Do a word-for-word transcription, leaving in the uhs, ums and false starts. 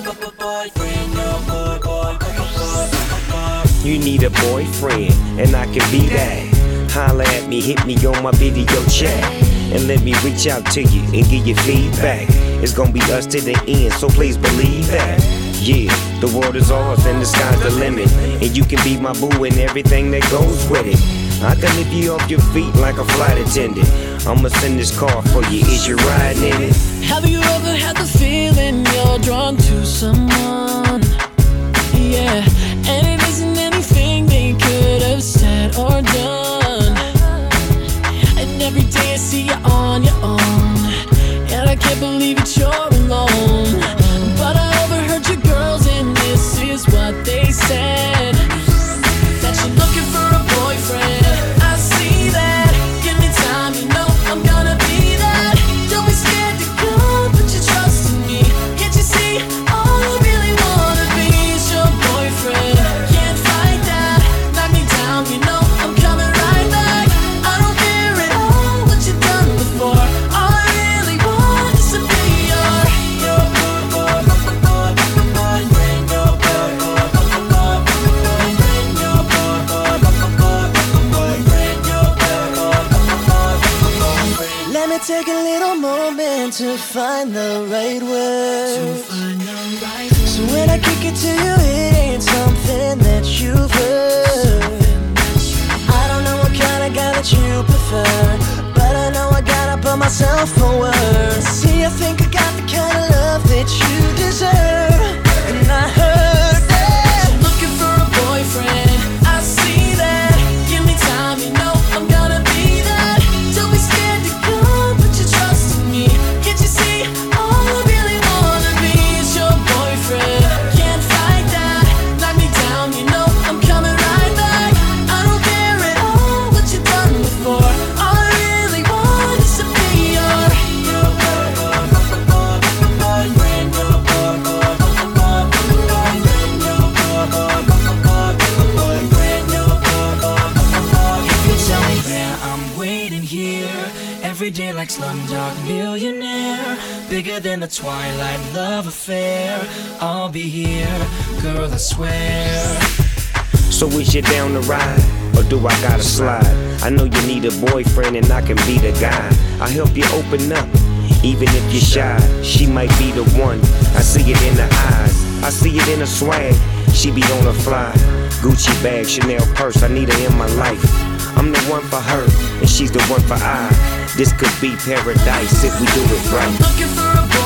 You need a boyfriend, and I can be that. Holla at me, hit me on my video chat, and let me reach out to you and give you feedback. It's gonna be us to the end, so please believe that. Yeah, the world is ours and the sky's the limit, and you can be my boo and everything that goes with it. I can lift you off your feet like a flight attendant. I'ma send this car for you, is you riding in it? Have you ever had the feeling you're drawn to someone? Yeah, and it isn't anything they could have said or done. And every day I see you on your own, and I can't believe that you're alone. But I overheard your girls, and this is what they said: that you're looking for a boyfriend. I see that. Give me time, you know I'm gonna be that. Don't be scared to go, put your trust in me. Can't you see? All I really wanna be is your boyfriend. Can't fight that. Knock me down, you know I'm coming right back. I don't care at all what you've done before. All I really want is to be your your boy, boy, boy, boy, boyfriend. Your boy, boy, boy, boy, boyfriend. Your boy, boy, boy, boy, boyfriend. Your boy, boy, boy, boyfriend. Let me take a little moment to find the right word. To find the right word. So when I kick it to you, it ain't something that you've heard. I don't know what kind of guy that you prefer, but I know I gotta put myself forward. See, I think I got the kind of love that you deserve, and I heard that you're looking for a boyfriend. I see that. Give me time, you know I'm gonna be that. Don't be scared to go, put your trust in me. Can't you see? All I really wanna be is your boyfriend. Can't fight that. Knock me down, you know I'm coming right back. I don't care at all what you've done before. All I really want is to be your your boy, boy, boy, boy, boyfriend. Your boy, boy, boy, boy, boyfriend. Your boy, boy, boy, boy, boyfriend. Your boy, boy, boy, boy. If you tell me where I'm waiting here, every day like Slumdog Millionaire, bigger than the Twilight love affair. I'll be here, girl, I swear. So is you down to ride, or do I gotta slide? I know you need a boyfriend, and I can be the guy. I help you open up, even if you're shy. She might be the one, I see it in her eyes, I see it in her swag. She be on a fly, Gucci bag, Chanel purse, I need her in my life. I'm the one for her, and she's the one for I. This could be paradise if we do it right. Looking for a